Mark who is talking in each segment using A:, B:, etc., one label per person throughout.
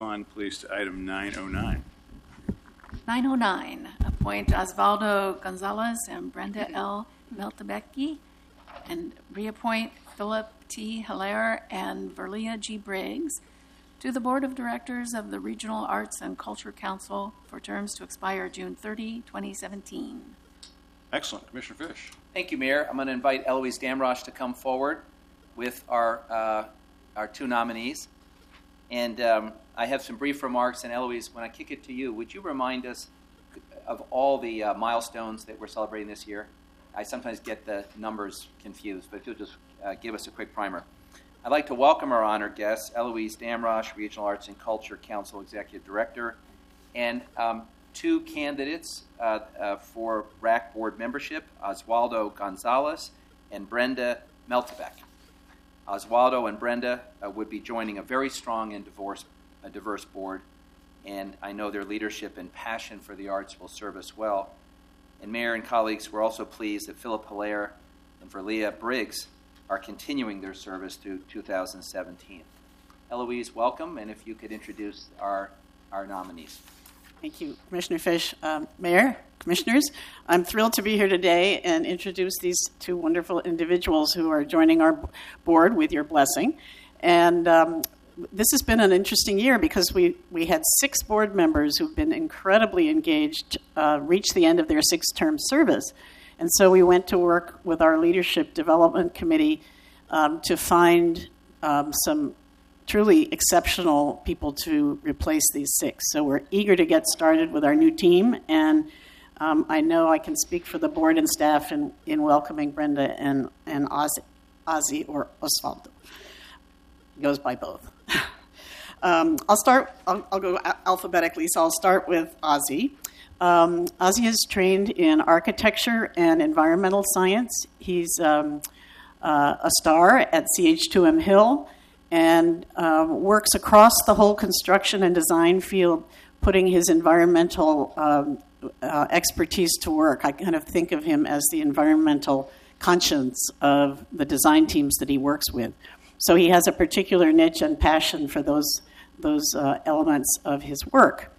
A: on, please, to item 909.
B: 909, appoint Osvaldo Gonzalez and Brenda L. Meltabecki, and reappoint Philip T. Hilaire and Verlia G. Briggs to the Board of Directors of the Regional Arts and Culture Council for terms to expire June 30, 2017.
A: Excellent. Commissioner Fish.
C: Thank you, Mayor. I'm going to invite Eloise Damrosch to come forward with our two nominees. And I have some brief remarks. And Eloise, when I kick it to you, would you remind us of all the milestones that we're celebrating this year? I sometimes get the numbers confused, but if you'll just give us a quick primer. I'd like to welcome our honored guests, Eloise Damrosch, Regional Arts and Culture Council Executive Director, and two candidates for RAC Board membership, Osvaldo Gonzalez and Brenda Meltabecki. Osvaldo and Brenda would be joining a very strong and diverse board, and I know their leadership and passion for the arts will serve us well. And Mayor and colleagues, we're also pleased that Philip Hilaire and Verlia Briggs are continuing their service through 2017. Eloise, welcome, and if you could introduce our nominees.
D: Thank you, Commissioner Fish. Mayor, Commissioners, I'm thrilled to be here today and introduce these two wonderful individuals who are joining our board with your blessing. And this has been an interesting year because we had 6 board members who've been incredibly engaged, reach the end of their 6-term service. And so we went to work with our Leadership Development Committee to find some truly exceptional people to replace these 6. So we're eager to get started with our new team, and I know I can speak for the board and staff in welcoming Brenda and Ozzy or Osvaldo. He goes by both. I'll go alphabetically, so I'll start with Ozzy. Ozzy is trained in architecture and environmental science. He's a star at CH2M Hill and works across the whole construction and design field, putting his environmental expertise to work. I kind of think of him as the environmental conscience of the design teams that he works with. So he has a particular niche and passion for those elements of his work.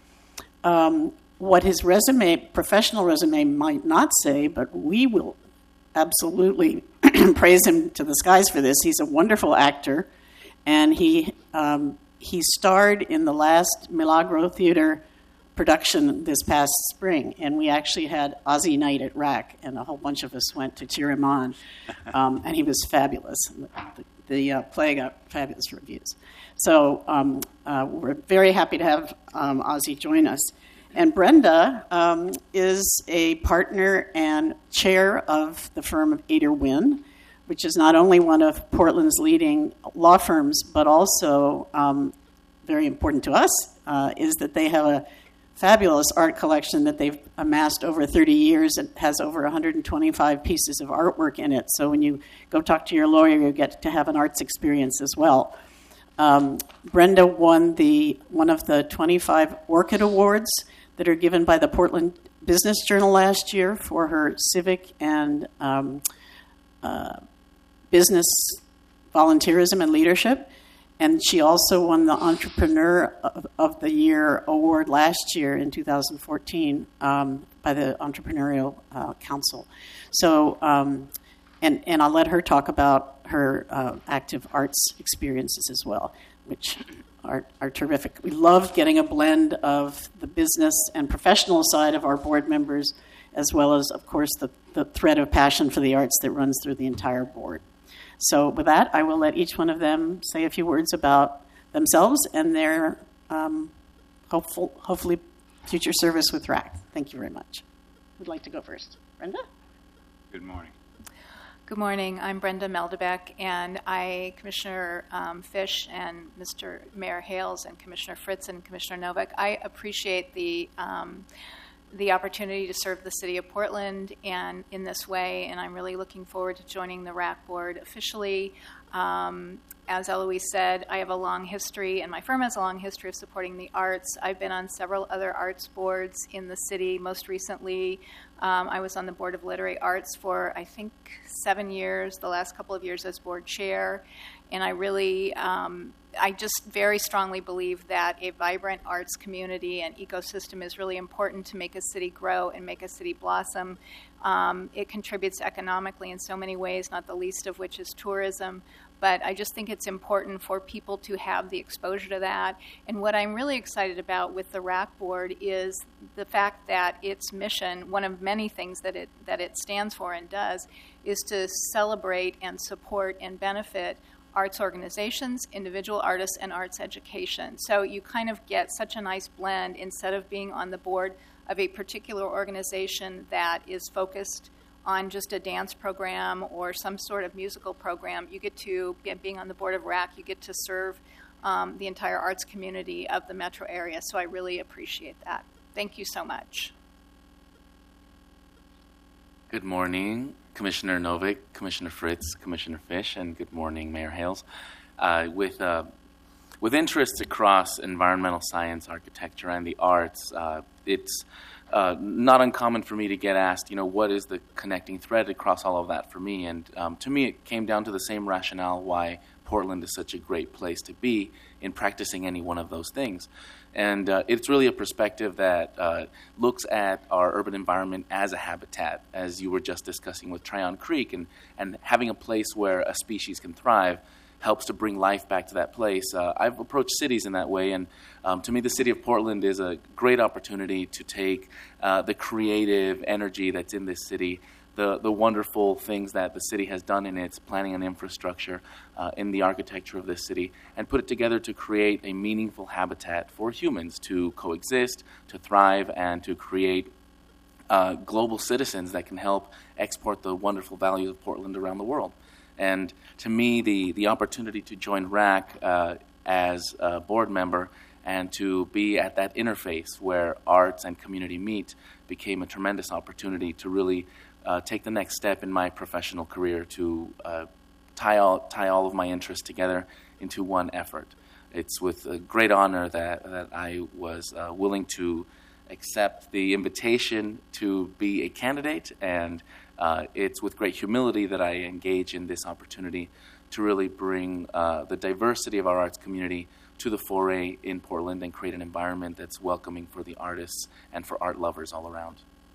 D: What his professional resume might not say, but we will absolutely praise him to the skies for this. He's a wonderful actor, and he starred in the last Milagro Theater production this past spring, and we actually had Ozzy Night at RAC, and a whole bunch of us went to cheer him on, and he was fabulous. The play got fabulous reviews. So we're very happy to have Ozzy join us. And Brenda is a partner and chair of the firm of Ader Wynn, which is not only one of Portland's leading law firms, but also very important to us, is that they have a fabulous art collection that they've amassed over 30 years. It has over 125 pieces of artwork in it. So when you go talk to your lawyer, you get to have an arts experience as well. Brenda won one of the 25 Orchid Awards that are given by the Portland Business Journal last year for her civic and business volunteerism and leadership. And she also won the Entrepreneur of the Year award last year in 2014 by the Entrepreneurial Council. So, and I'll let her talk about her active arts experiences as well, which are terrific. We love getting a blend of the business and professional side of our board members, as well as, of course, the thread of passion for the arts that runs through the entire board. So with that, I will let each one of them say a few words about themselves and their hopefully future service with RAC. Thank you very much. Who'd like to go first? Brenda?
A: Good morning.
B: Good morning. I'm Brenda Meltabecki, and Commissioner Fish and Mr. Mayor Hales and Commissioner Fritz and Commissioner Novak, I appreciate the opportunity to serve the city of Portland and in this way, and I'm really looking forward to joining the RAC board officially. As Eloise said, I have a long history, and my firm has a long history of supporting the arts. I've been on several other arts boards in the city. Most recently, I was on the Board of Literary Arts for, I think, 7 years, the last couple of years as board chair, and I really I just very strongly believe that a vibrant arts community and ecosystem is really important to make a city grow and make a city blossom. It contributes economically in so many ways, not the least of which is tourism. But I just think it's important for people to have the exposure to that. And what I'm really excited about with the RAC board is the fact that its mission, one of many things that it stands for and does, is to celebrate and support and benefit arts organizations, individual artists, and arts education. So you kind of get such a nice blend instead of being on the board of a particular organization that is focused on just a dance program or some sort of musical program. You get to, being on the board of RAC, you get to serve the entire arts community of the metro area. So I really appreciate that. Thank you so much.
E: Good morning, Commissioner Novick, Commissioner Fritz, Commissioner Fish, and good morning, Mayor Hales. With interests across environmental science, architecture, and the arts, it's not uncommon for me to get asked, what is the connecting thread across all of that for me? And to me, it came down to the same rationale why Portland is such a great place to be in practicing any one of those things. And it's really a perspective that looks at our urban environment as a habitat, as you were just discussing with Tryon Creek, and having a place where a species can thrive helps to bring life back to that place. I've approached cities in that way, and to me the city of Portland is a great opportunity to take the creative energy that's in this city, the wonderful things that the city has done in its planning and infrastructure, in the architecture of this city, and put it together to create a meaningful habitat for humans to coexist, to thrive, and to create global citizens that can help export the wonderful values of Portland around the world. And to me, the opportunity to join RAC as a board member and to be at that interface where arts and community meet became a tremendous opportunity to really take the next step in my professional career to tie all of my interests together into one effort. It's with a great honor that I was willing to accept the invitation to be a candidate, and it's with great humility that I engage in this opportunity to really bring the diversity of our arts community to the foray in Portland and create an environment that's welcoming for the artists and for art lovers all around.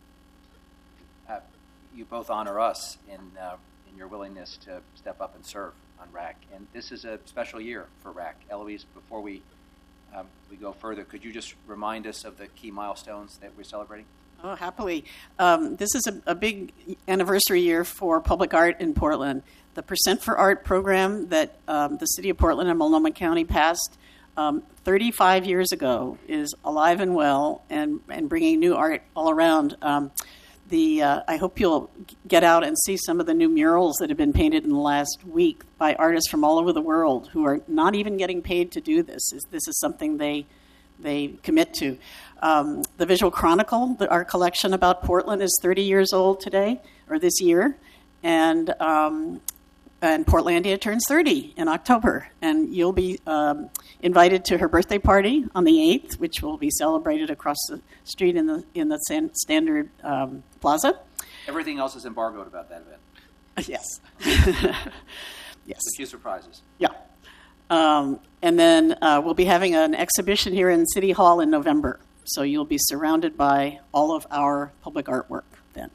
C: You both honor us in your willingness to step up and serve on RAC. And this is a special year for RAC. Eloise, before we go further, could you just remind us of the key milestones that we're celebrating?
D: Oh, happily. This is a big anniversary year for public art in Portland. The Percent for Art program that the city of Portland and Multnomah County passed 35 years ago is alive and well and bringing new art all around. I hope you'll get out and see some of the new murals that have been painted in the last week by artists from all over the world who are not even getting paid to do this. This is something they commit to. The Visual Chronicle, our collection about Portland, is 30 years old today, or this year, and Portlandia turns 30 in October, and you'll be invited to her birthday party on the 8th, which will be celebrated across the street in the Standard Plaza.
C: Everything else is embargoed about that event.
D: Yes. Yes.
C: A few surprises.
D: Yeah. And then we'll be having an exhibition here in City Hall in November. So you'll be surrounded by all of our public artwork then.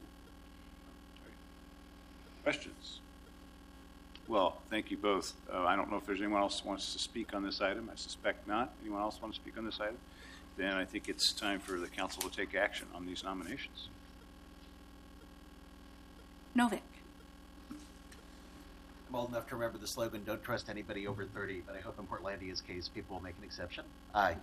A: Questions? Well, thank you both. I don't know if there's anyone else who wants to speak on this item. I suspect not. Anyone else want to speak on this item? Then I think it's time for the council to take action on these nominations.
B: Novick.
F: I'm old enough to remember the slogan, don't trust anybody over 30, but I hope in Portlandia's case people will make an exception. Aye.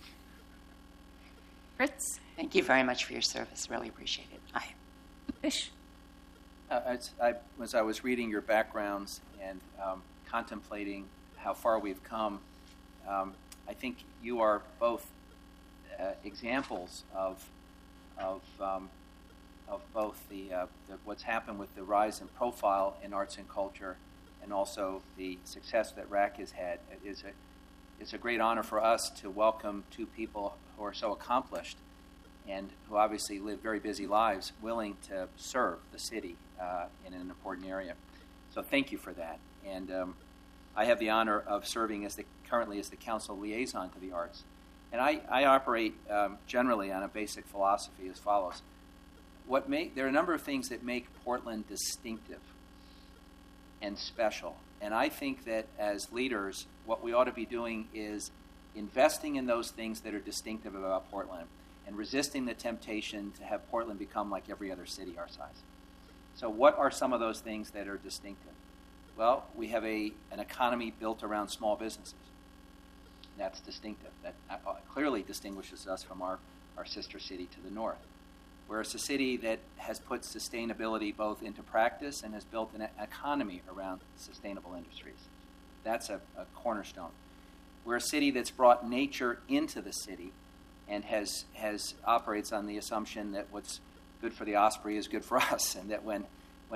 B: Fritz.
G: Thank you very much for your service. Really appreciate it. Aye.
B: Fish.
C: As I was reading your backgrounds and contemplating how far we've come, I think you are both examples of both the what's happened with the rise in profile in arts and culture, and also the success that RAC has had. It's a great honor for us to welcome two people who are so accomplished and who obviously live very busy lives, willing to serve the city in an important area. So thank you for that. And I have the honor of serving as the currently as the council liaison to the arts. And I operate generally on a basic philosophy as follows. There are a number of things that make Portland distinctive and special. And I think that as leaders, what we ought to be doing is investing in those things that are distinctive about Portland and resisting the temptation to have Portland become like every other city our size. So what are some of those things that are distinctive? Well, we have an economy built around small businesses. That's distinctive. That clearly distinguishes us from our sister city to the north. We're a city that has put sustainability both into practice and has built an economy around sustainable industries. That's a cornerstone. We're a city that's brought nature into the city and operates on the assumption that what's good for the osprey is good for us, and that when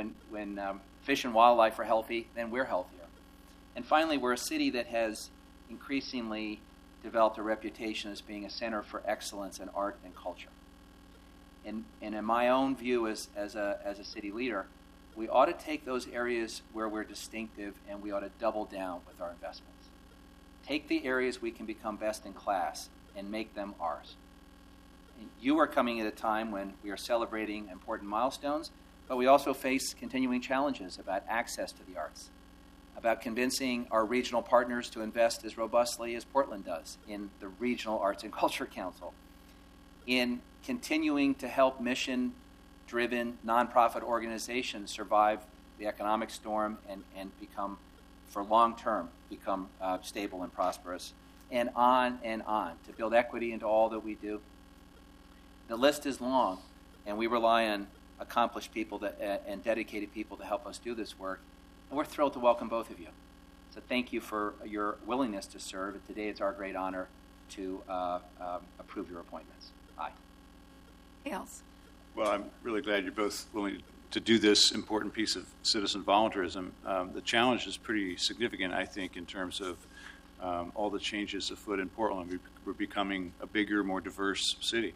C: fish and wildlife are healthy, then we're healthier. And finally, we're a city that has increasingly developed a reputation as being a center for excellence in art and culture. And in my own view as a city leader, we ought to take those areas where we're distinctive and we ought to double down with our investments. Take the areas we can become best in class and make them ours. And you are coming at a time when we are celebrating important milestones, but we also face continuing challenges about access to the arts, about convincing our regional partners to invest as robustly as Portland does in the Regional Arts and Culture Council, in continuing to help mission-driven nonprofit organizations survive the economic storm and become, for long-term, become stable and prosperous, and on, to build equity into all that we do. The list is long, and we rely on accomplished people and dedicated people to help us do this work, and we're thrilled to welcome both of you. So thank you for your willingness to serve, and today it's our great honor to approve your appointments. Aye.
B: Hales.
A: Well, I'm really glad you're both willing to do this important piece of citizen volunteerism. The challenge is pretty significant, I think, in terms of all the changes afoot in Portland. We're becoming a bigger, more diverse city.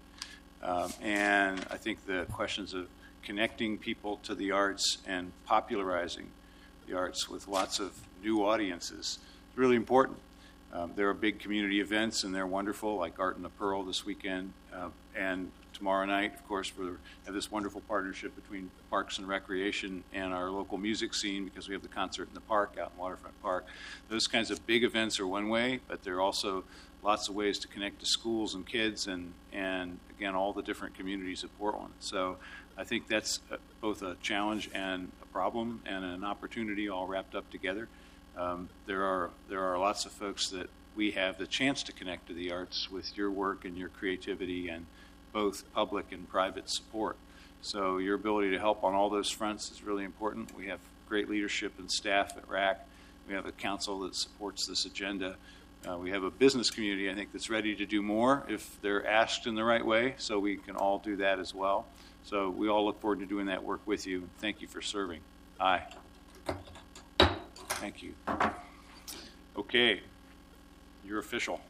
A: And I think the questions of connecting people to the arts and popularizing the arts with lots of new audiences is really important. There are big community events, and they're wonderful, like Art in the Pearl this weekend. And tomorrow night, of course, we have this wonderful partnership between Parks and Recreation and our local music scene, because we have the concert in the park out in Waterfront Park. Those kinds of big events are one way, but there are also lots of ways to connect to schools and kids and again, all the different communities of Portland. So I think that's both a challenge and a problem and an opportunity all wrapped up together. There are lots of folks that we have the chance to connect to the arts with your work and your creativity and both public and private support. So your ability to help on all those fronts is really important. We have great leadership and staff at RAC. We have a council that supports this agenda. We have a business community, I think, that's ready to do more if they're asked in the right way, so we can all do that as well. So we all look forward to doing that work with you. Thank you for serving. Aye. Thank you. Okay. You're official.